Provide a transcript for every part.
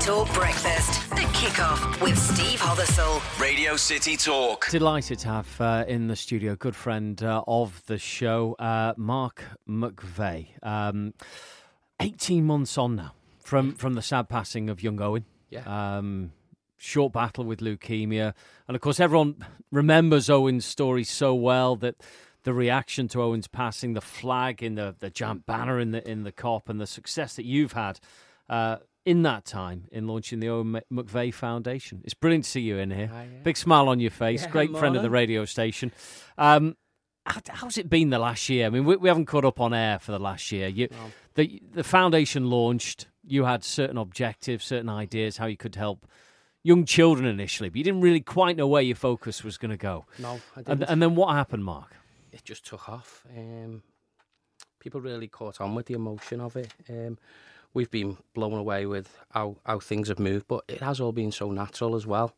Talk Breakfast. The Kickoff with Steve Hothersall. Radio City Talk. Delighted to have in the studio a good friend of the show, Mark McVeigh. 18 months on now from the sad passing of young Owen. Yeah. Short battle with leukemia. And of course, everyone remembers Owen's story so well, that the reaction to Owen's passing, the flag in the giant banner in the COP, and the success that you've had in that time in launching the Owen McVeigh Foundation. It's brilliant to see you in here. Hi, yeah. Big smile on your face. Yeah, Great friend of the radio station. How's it been the last year? I mean, we haven't caught up on air for the last year. The foundation launched. You had certain objectives, certain ideas how you could help young children initially, but you didn't really quite know where your focus was going to go. No, I didn't. And then what happened, Mark? It just took off. People really caught on with the emotion of it. We've been blown away with how things have moved, but it has all been so natural as well.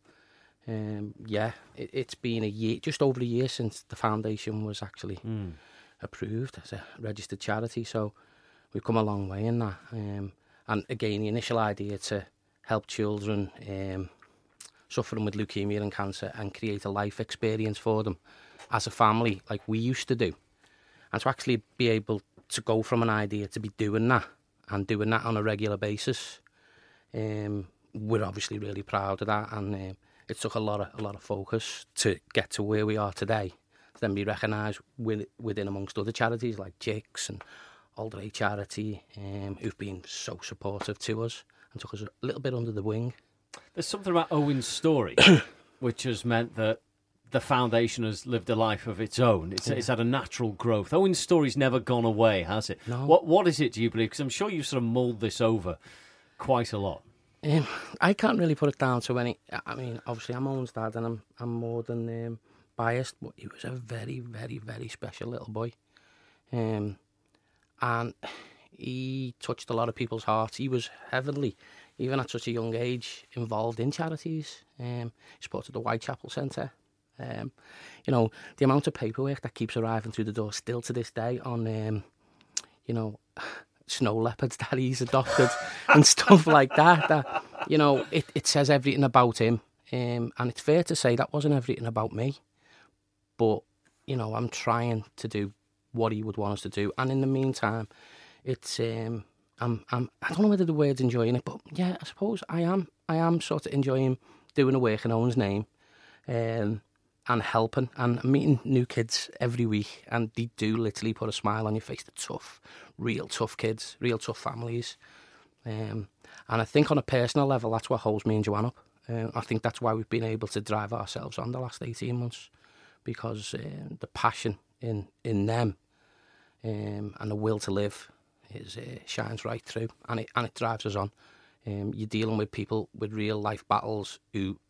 It's been a year, just over a year since the foundation was actually approved as a registered charity, so we've come a long way in that. And again, the initial idea to help children suffering with leukemia and cancer and create a life experience for them as a family, like we used to do, and to actually be able to go from an idea to be doing that and doing that on a regular basis. We're obviously really proud of that, and it took a lot of focus to get to where we are today, to then be recognised within amongst other charities like JICS and Older Age Charity, who've been so supportive to us and took us a little bit under the wing. There's something about Owen's story which has meant that the foundation has lived a life of its own. It's had a natural growth. Owen's story's never gone away, has it? No. What is it, do you believe? Because I'm sure you sort of mulled this over quite a lot. I can't really put it down to any. I mean, obviously, I'm Owen's dad, and I'm more than biased. But he was a very, very, very special little boy, and he touched a lot of people's hearts. He was heavily, even at such a young age, involved in charities. He supported the Whitechapel Centre. The amount of paperwork that keeps arriving through the door still to this day on, snow leopards that he's adopted and stuff like that. It says everything about him. And it's fair to say that wasn't everything about me. But, I'm trying to do what he would want us to do. And in the meantime, it's, I don't know whether the word's enjoying it, but yeah, I suppose I am sort of enjoying doing the work in Owen's name. And helping and meeting new kids every week, and they do literally put a smile on your face. They're tough, real tough kids, real tough families, and I think on a personal level that's what holds me and Joanne up. I think that's why we've been able to drive ourselves on the last 18 months, because the passion in them and the will to live shines right through, and it drives us on. You're dealing with people with real life battles who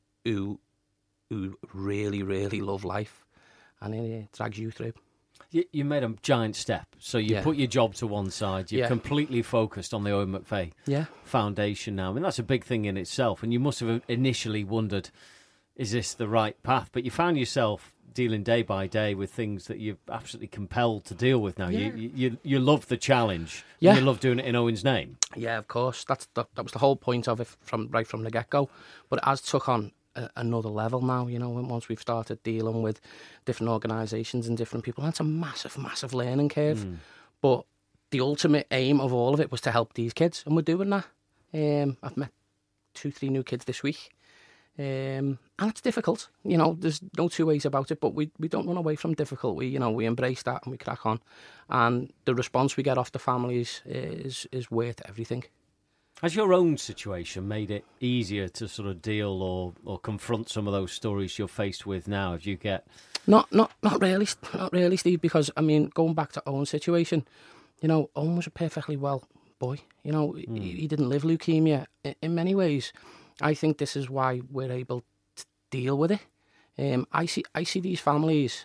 really, really love life, and it drags you through. You made a giant step. So you put your job to one side. You're completely focused on the Owen McVeigh Foundation now. I mean, that's a big thing in itself. And you must have initially wondered, is this the right path? But you found yourself dealing day by day with things that you're absolutely compelled to deal with now. Yeah. You love the challenge. Yeah. And you love doing it in Owen's name. Yeah, of course. That was the whole point of it from the get-go. But it has took on another level now, once we've started dealing with different organisations and different people. That's a massive, massive learning curve. But the ultimate aim of all of it was to help these kids, and we're doing that. I've met 2-3 new kids this week, and it's difficult. There's no two ways about it, but we don't run away from difficult. We embrace that and we crack on, and the response we get off the families is worth everything. Has your own situation made it easier to sort of deal or confront some of those stories you're faced with now? If you get not really, Steve. Because going back to Owen's situation, Owen was a perfectly well boy. He didn't live leukemia. In many ways, I think this is why we're able to deal with it. I see these families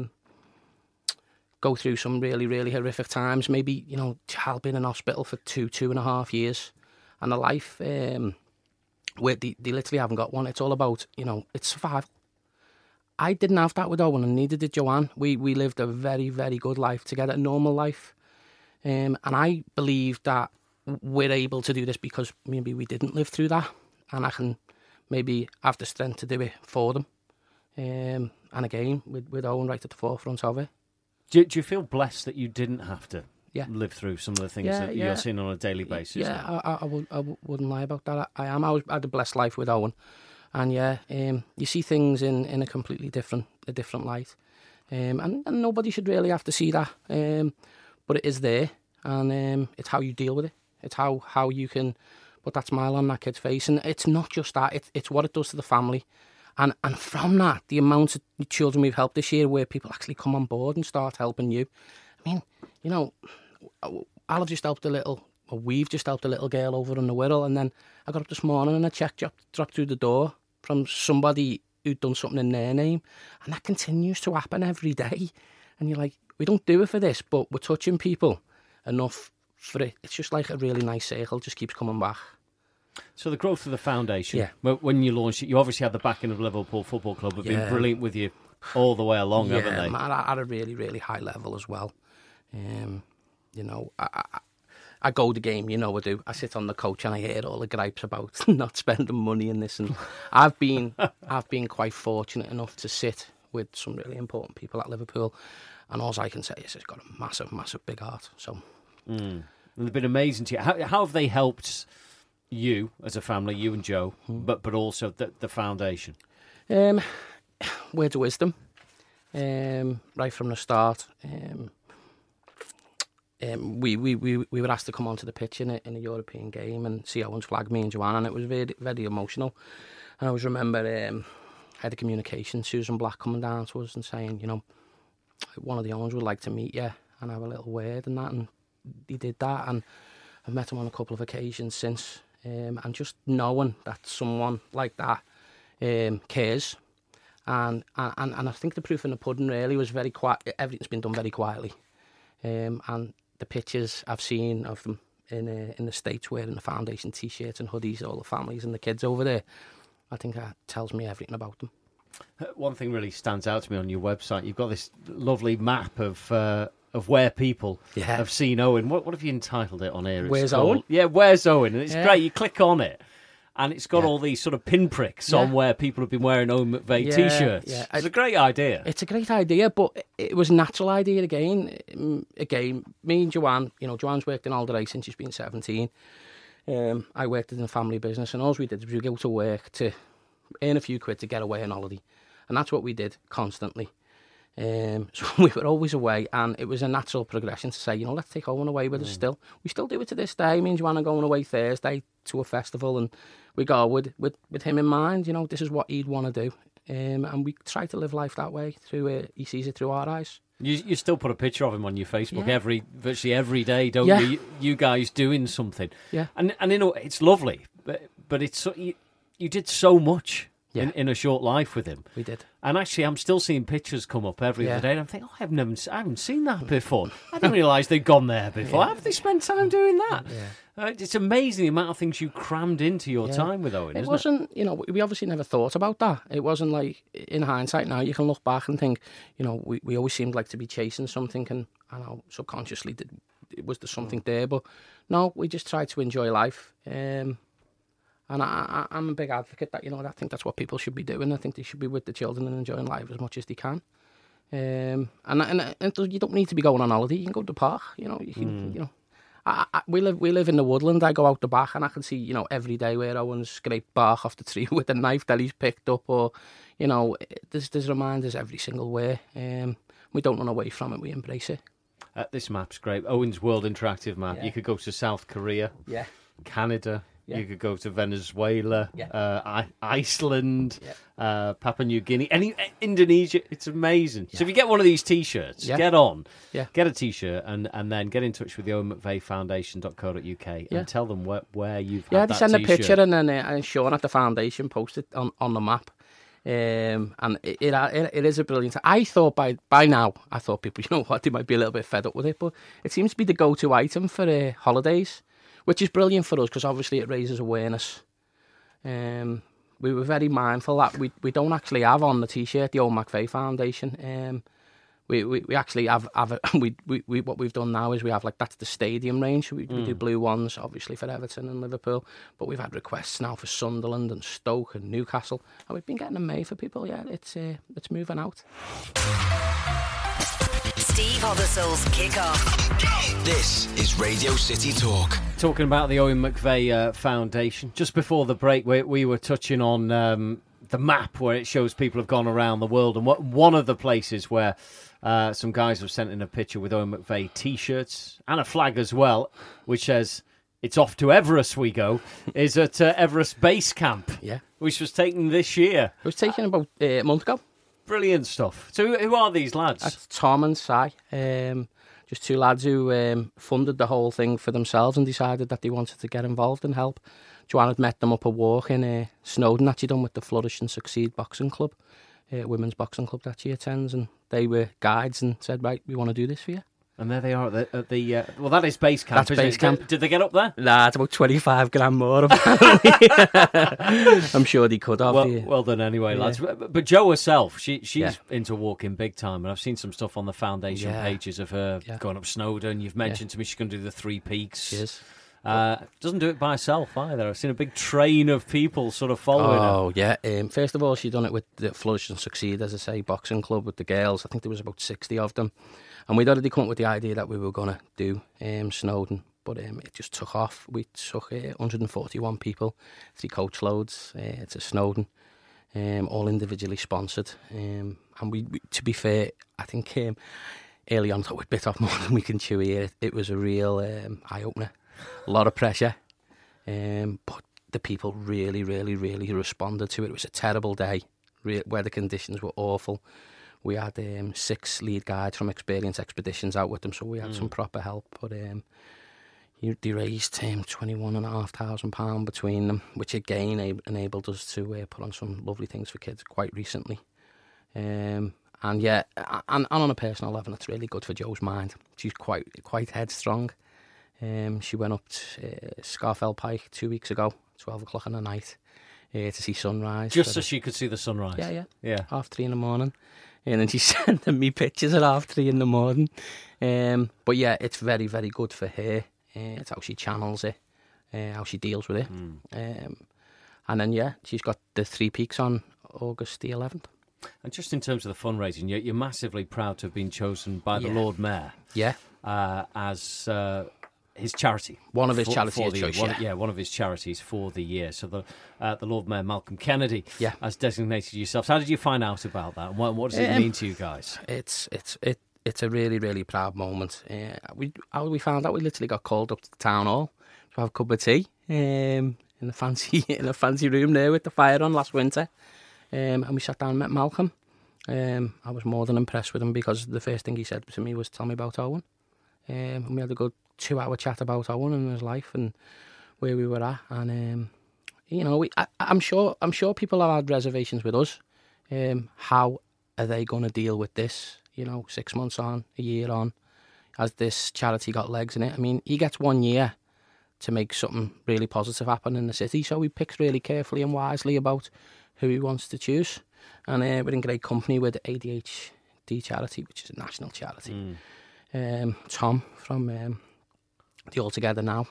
go through some really, really horrific times. Maybe child been in hospital for 2.5 years. And a life where they literally haven't got one. It's all about, it's survival. I didn't have that with Owen, and neither did Joanne. We lived a very, very good life together, a normal life. And I believe that we're able to do this because maybe we didn't live through that, and I can maybe have the strength to do it for them. And again, with Owen right at the forefront of it. Do you feel blessed that you didn't have to Yeah. live through some of the things that you're seeing on a daily basis? Yeah, I wouldn't lie about that. I had a blessed life with Owen, and you see things in a completely different light, and nobody should really have to see that, but it is there, and it's how you deal with it. It's how you can put that smile on that kid's face, and it's not just that. It's what it does to the family. And from that, the amount of children we've helped this year where people actually come on board and start helping you. I mean, you know, I'll have just helped we've just helped a little girl over in the Wirral, and then I got up this morning and a cheque dropped through the door from somebody who'd done something in their name. And that continues to happen every day. And you're like, we don't do it for this, but we're touching people enough for it. It's just like a really nice circle, just keeps coming back. So the growth of the foundation, when you launched it, you obviously had the backing of Liverpool Football Club, have been brilliant with you all the way along, haven't they? At a really, really high level as well. You know, I go the game, you know I do. I sit on the coach and I hear all the gripes about not spending money in this, and I've been quite fortunate enough to sit with some really important people at Liverpool, and all I can say is it's got a massive, massive big heart. So, and they've been amazing to you. How have they helped you as a family, you and Joe, but also the foundation? Words of wisdom, right from the start. We were asked to come onto the pitch in a European game and see Owen's flag, me and Joanne, and it was very, very emotional. And I always remember head of communication, Susan Black, coming down to us and saying, you know, one of the Owens would like to meet you and have a little word and that, and he did that, and I've met him on a couple of occasions since. And just knowing that someone like that cares, and I think the proof in the pudding really was very quiet. Everything's been done very quietly, and the pictures I've seen of them in the States wearing the foundation T-shirts and hoodies, all the families and the kids over there, I think that tells me everything about them. One thing really stands out to me on your website. You've got this lovely map of where people have seen Owen. What have you entitled it on here? Where's Owen? Yeah, Where's Owen? And it's great. You click on it, and it's got all these sort of pinpricks on where people have been wearing Owen McVeigh T-shirts. Yeah. It's a great idea. It's a great idea, but it was a natural idea again. Me and Joanne, you know, Joanne's worked in Alderray since she's been 17. I worked in a family business, and all we did was we go to work to earn a few quid to get away on holiday. And that's what we did constantly. So we were always away, and it was a natural progression to say, you know, let's take Owen away with us still. We still do it to this day. Me and Joanne are going away Thursday to a festival, and we go with him in mind. You know, this is what he'd want to do. And we try to live life that way. He sees it through our eyes. You still put a picture of him on your Facebook virtually every day, don't you? You guys doing something. Yeah. And you know, it's lovely, but it's you did so much. In a short life with him. We did. And actually, I'm still seeing pictures come up every other day, and I'm thinking, I haven't seen that before. I didn't realise they'd gone there before. Have they spent time doing that? Yeah. It's amazing the amount of things you crammed into your time with Owen, It wasn't, you know, we obviously never thought about that. It wasn't like, in hindsight now, you can look back and think, you know, we always seemed like to be chasing something, and I know subconsciously there something there, but no, we just tried to enjoy life. And I'm a big advocate that, you know, I think that's what people should be doing. I think they should be with the children and enjoying life as much as they can. And you don't need to be going on holiday. You can go to the park. You know, you can. You know, we live in the woodland. I go out the back and I can see, you know, every day where Owen's scraped bark off the tree with a knife that he's picked up, or, you know, there's reminders every single way. We don't run away from it. We embrace it. This map's great. Owen's World Interactive Map. Yeah. You could go to South Korea, Canada. Yeah. You could go to Venezuela, Iceland, Papua New Guinea, Indonesia. It's amazing. Yeah. So if you get one of these T-shirts, get a T-shirt, and then get in touch with the Owen McVeigh Foundation.co.uk and tell them where you've had that T-shirt. Yeah, they send a picture, and then Sean at the foundation posted on the map. And it is a brilliant. I thought by now, people, you know what, they might be a little bit fed up with it, but it seems to be the go-to item for holidays, which is brilliant for us because obviously it raises awareness. We were very mindful that we don't actually have on the T-shirt the Owen McVeigh Foundation. We actually have we what we've done now is we have like that's the stadium range. We do blue ones obviously for Everton and Liverpool, but we've had requests now for Sunderland and Stoke and Newcastle, and we've been getting them made for people. Yeah, it's moving out. Steve Hoddlesoul's Kickoff. This is Radio City Talk. Talking about the Owen McVeigh Foundation. Just before the break, we were touching on the map where it shows people have gone around the world, and one of the places where some guys have sent in a picture with Owen McVeigh T-shirts and a flag as well, which says it's off to Everest we go, is at Everest Base Camp, which was taken this year. It was taken about a month ago. Brilliant stuff. So who are these lads? That's Tom and Si. Just two lads who funded the whole thing for themselves and decided that they wanted to get involved and help. Joanne had met them up a walk in Snowdon that she done with the Flourish and Succeed Boxing Club, women's boxing club that she attends, and they were guides and said, right, we want to do this for you. And there they are at the well, that is Base Camp. That's Base Camp. Did they get up there? Nah, it's about 25 grand more, apparently. I'm sure they could have. Well done anyway, lads. But Jo herself, she's into walking big time, and I've seen some stuff on the foundation pages of her going up Snowdon. You've mentioned to me she's going to do the 3 Peaks. She is. Doesn't do it by herself either. I've seen a big train of people sort of following her. Oh, yeah. First of all, she done it with the Flourish and Succeed, as I say, boxing club with the girls. I think there was about 60 of them. And we'd already come up with the idea that we were going to do Snowdon, but it just took off. We took 141 people, 3 coach loads to Snowdon, all individually sponsored. And we, to be fair, I think early on I thought we'd bit off more than we can chew here. It was a real eye-opener. A lot of pressure, but the people really, really, really responded to it. It was a terrible day. Weather conditions were awful. We had 6 lead guides from Experience Expeditions out with them, so we had some proper help. But they raised £21,500 between them, which again enabled us to put on some lovely things for kids quite recently. And on a personal level, it's really good for Jo's mind. She's quite headstrong. She went up to Scarfell Pike 2 weeks ago, 12 o'clock in the night, to see sunrise. Just so she could see the sunrise? Yeah. Yeah. 3:30 in the morning. And then she sent me pictures at 3:30 in the morning. But yeah, it's very, very good for her. It's how she channels it, how she deals with it. And then, she's got the 3 Peaks on August the 11th. And just in terms of the fundraising, you're massively proud to have been chosen by the Lord Mayor as his charity. One of his charities. One of his charities for the year. So the Lord Mayor Malcolm Kennedy has designated yourselves. How did you find out about that? And what does it mean to you guys? It's a really, really proud moment. We found out, we literally got called up to the town hall to have a cup of tea in a fancy room there with the fire on last winter. And we sat down and met Malcolm. I was more than impressed with him because the first thing he said to me was, tell me about Owen. And we had a good 2-hour chat about Owen and his life and where we were at. And, I'm sure people have had reservations with us. How are they going to deal with this? 6 months on, a year on, has this charity got legs in it? I mean, he gets 1 year to make something really positive happen in the city. So he picks really carefully and wisely about who he wants to choose. And we're in great company with ADHD charity, which is a national charity. Tom from the All Together Now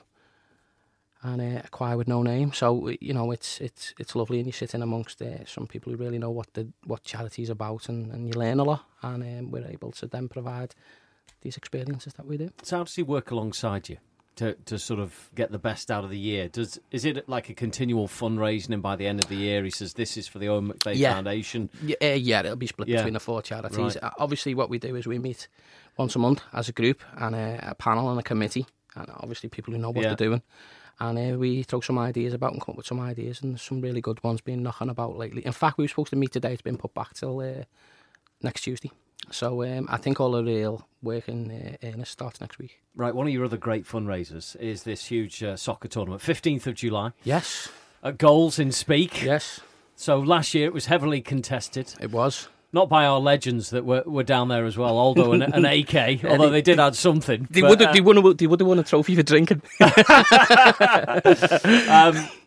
and A Choir with No Name. So it's lovely, and you sit in amongst some people who really know what charity is about, and you learn a lot. And we're able to then provide these experiences that we do. So how does he work alongside you to sort of get the best out of the year? Is it like a continual fundraising, and by the end of the year he says this is for the Owen McVeigh Foundation? Yeah, it'll be split between the 4 charities. Right. Obviously what we do is we meet once a month as a group, and a panel and a committee, and obviously people who know what they're doing. And we throw some ideas about and come up with some ideas, and some really good ones been knocking about lately. In fact, we were supposed to meet today. It's been put back till next Tuesday. So I think all the real work in earnest starts next week. Right, one of your other great fundraisers is this huge soccer tournament, 15th of July. Yes. At Goals in Speak. Yes. So last year it was heavily contested. It was. Not by our legends that were down there as well, Aldo and AK, although they did add something. They would have won a trophy for drinking.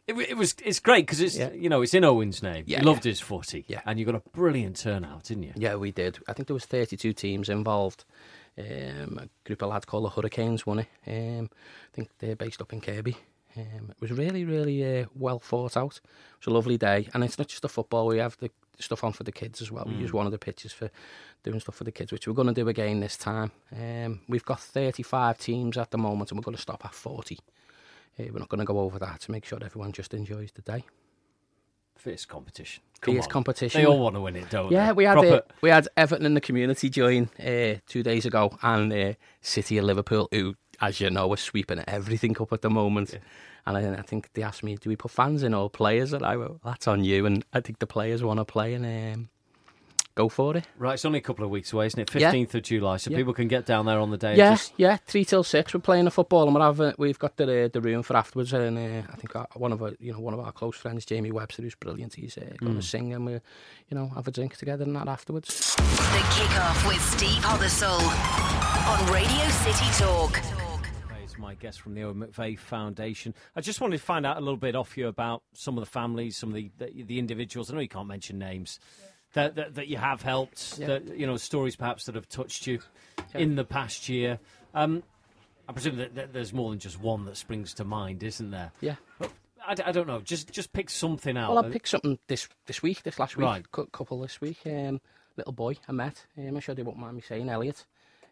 It's great because it's it's in Owen's name. Yeah, he loved his footy, and you got a brilliant turnout, didn't you? Yeah, we did. I think there was 32 teams involved. A group of lads called the Hurricanes won it. I think they're based up in Kirby. It was really, really well thought out. It was a lovely day, and it's not just the football. We have the stuff on for the kids as well. We use one of the pitches for doing stuff for the kids, which we're going to do again this time. We've got 35 teams at the moment, and we're going to stop at 40. We're not going to go over that to make sure everyone just enjoys the day. Fierce competition. Fierce competition. They all want to win it, don't they? Yeah, we had Everton in the community join 2 days ago, and City of Liverpool, who, as you know, are sweeping everything up at the moment. Yeah. And I think they asked me, do we put fans in or players? And I went, that's on you. And I think the players want to play, and go for it. Right, it's only a couple of weeks away, isn't it? 15th of July, so people can get down there on the day. Yeah, 3 till 6. We're playing the football, and we've got the room for afterwards. And I think one of our close friends, Jamie Webster, who's brilliant. He's going to sing, and we, have a drink together and that afterwards. The Kick-Off with Steve Hothersall on Radio City Talk. My guest from the Owen McVeigh Foundation. I just wanted to find out a little bit off you about some of the families, some of the individuals. I know you can't mention names that you have helped. That stories perhaps that have touched you in the past year. I presume that there's more than just one that springs to mind, isn't there? Yeah. But I don't know. Just pick something out. Well, I picked something this last week. Right. Couple this week. Little boy I met. I'm sure they won't mind me saying, Elliot.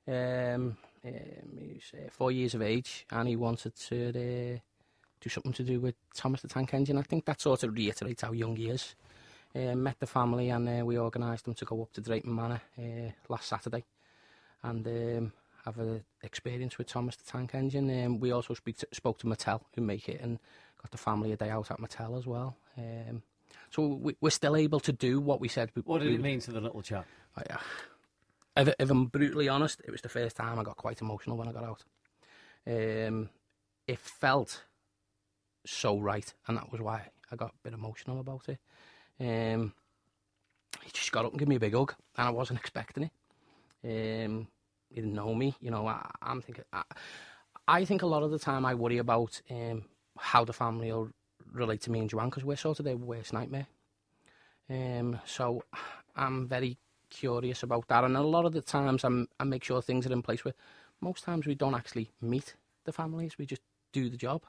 He's 4 years of age, and he wanted to do something to do with Thomas the Tank Engine. I think that sort of reiterates how young he is. Met the family, and we organised them to go up to Drayton Manor last Saturday and have an experience with Thomas the Tank Engine. We also spoke to Mattel, who make it, and got the family a day out at Mattel as well. So we're still able to do what we said. What did it mean to the little chap? If I'm brutally honest, it was the first time I got quite emotional when I got out. It felt so right, and that was why I got a bit emotional about it. He just got up and gave me a big hug, and I wasn't expecting it. He didn't know me, I'm thinking. I think a lot of the time I worry about how the family will relate to me and Joanne, because we're sort of their worst nightmare. So I'm very curious about that, and a lot of the times I make sure things are in place where most times we don't actually meet the families, we just do the job,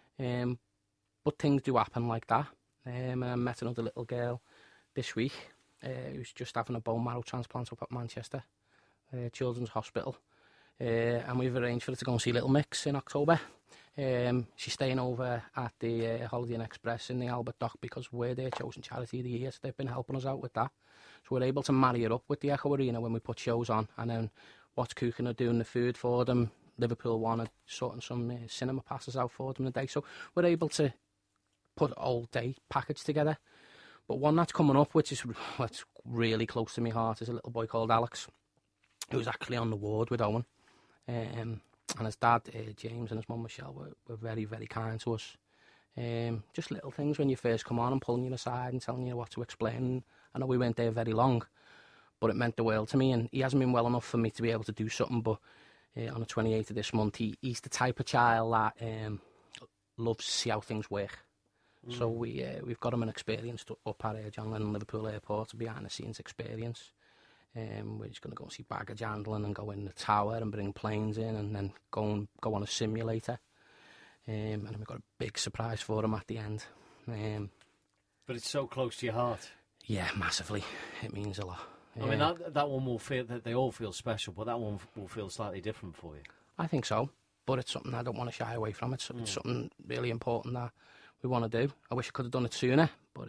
but things do happen like that. And I met another little girl this week who's just having a bone marrow transplant up at Manchester Children's Hospital, and we've arranged for her to go and see Little Mix in October. She's staying over at the Holiday Inn Express in the Albert Dock because we're their chosen charity of the year, so they've been helping us out with that. So we're able to marry her up with the Echo Arena when we put shows on, and then What's Cooking are doing the food for them. Liverpool One are sorting some cinema passes out for them today. So we're able to put an all-day package together. But one that's coming up, which is what's really close to my heart, is a little boy called Alex, who's actually on the ward with Owen. And his dad, James, and his mum, Michelle, were very, very kind to us. Just little things when you first come on and pulling you aside and telling you what to explain. I know we weren't there very long, but it meant the world to me. And he hasn't been well enough for me to be able to do something, but on the 28th of this month, he's the type of child that loves to see how things work. So we've got him an experience up at John Lennon Liverpool Airport, a behind-the-scenes experience. We're just going to go and see baggage handling and go in the tower and bring planes in and then go on a simulator. And we've got a big surprise for him at the end. But it's so close to your heart. Yeah, massively. It means a lot. I mean, that one will feel that they all feel special, but that one will feel slightly different for you. I think so, but it's something I don't want to shy away from. It's something really important that we want to do. I wish I could have done it sooner, but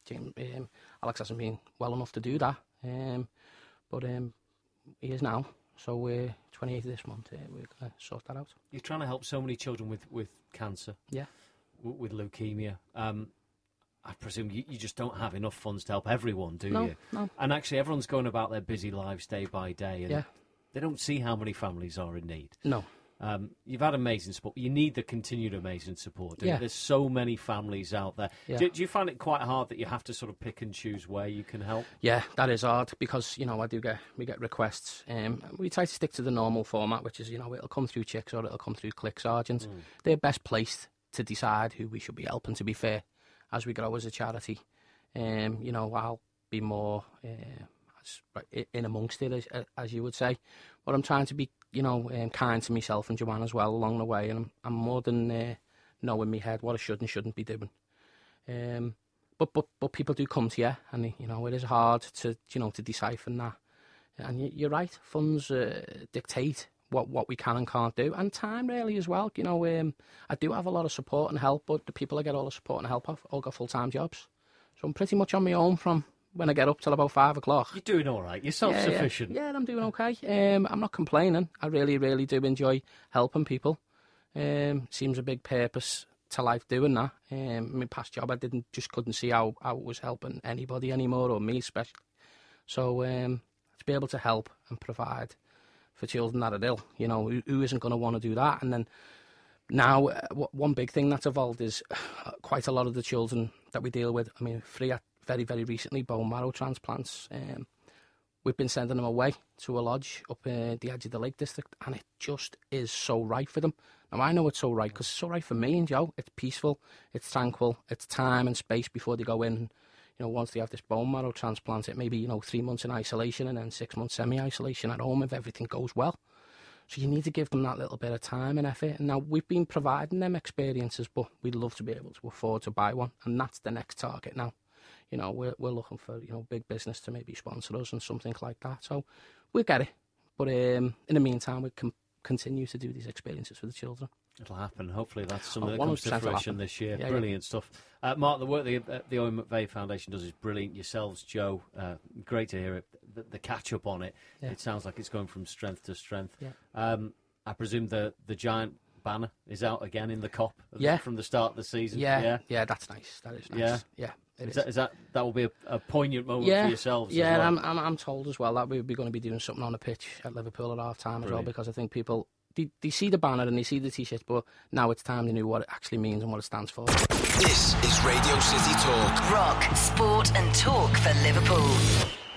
Alex hasn't been well enough to do that. But he is now. So we're 28th this month. We're going to sort that out. You're trying to help so many children with cancer. Yeah. With leukemia. I presume you just don't have enough funds to help everyone, do you? No. And actually, everyone's going about their busy lives day by day, and they don't see how many families are in need. No. You've had amazing support. You need the continued amazing support. There's so many families out there. Yeah. Do you find it quite hard that you have to sort of pick and choose where you can help? Yeah, that is hard because, we get requests. We try to stick to the normal format, which is, it'll come through Chicks or it'll come through Click Sergeant. They're best placed to decide who we should be helping, to be fair, as we grow as a charity. You know, I'll be more in amongst it, as you would say. But I'm trying to be, you know, kind to myself and Joanne as well along the way. And I'm more than know in my head what I should and shouldn't be doing. But people do come to you, and you know it is hard to decipher that. And you're right, funds dictate what we can and can't do, and time really as well. You know, I do have a lot of support and help, but the people I get all the support and help off all got full-time jobs, so I'm pretty much on my own from when I get up till about 5 o'clock. You're doing all right. You're self-sufficient. Yeah, I'm doing okay. I'm not complaining. I really do enjoy helping people. Seems a big purpose to life doing that. My past job, I couldn't see how I was helping anybody anymore, or me especially. So to be able to help and provide for children that are ill, you know, who isn't going to want to do that? And then now, one big thing that's evolved is quite a lot of the children that we deal with. I mean, very, very recently, bone marrow transplants. We've been sending them away to a lodge up the edge of the Lake District, and it just is so right for them. Now, I know it's so right because it's so right for me and Joe. It's peaceful, it's tranquil, it's time and space before they go in. You know, once they have this bone marrow transplant, it may be, 3 months in isolation and then 6 months semi-isolation at home if everything goes well. So you need to give them that little bit of time and effort. And now we've been providing them experiences, but we'd love to be able to afford to buy one, and that's the next target now. You know, we're looking for, big business to maybe sponsor us and something like that. So we'll get it. But in the meantime, we can continue to do these experiences for the children. It'll happen. Hopefully that's something that comes to fruition this year. Yeah, brilliant stuff. Mark, the work the Owen McVeigh Foundation does is brilliant. Yourselves, Joe, great to hear it. The catch-up on it, it sounds like it's going from strength to strength. Yeah. I presume the giant banner is out again in the Kop from the start of the season. Yeah, that's nice. That is nice. Yeah. That will be a poignant moment for yourselves? Yeah, as well? I'm told as well that we're going to be doing something on the pitch at Liverpool at half time as well, because I think people they see the banner and they see the t-shirt, but now it's time they know what it actually means and what it stands for. This is Radio City Talk. Rock, sport and talk for Liverpool.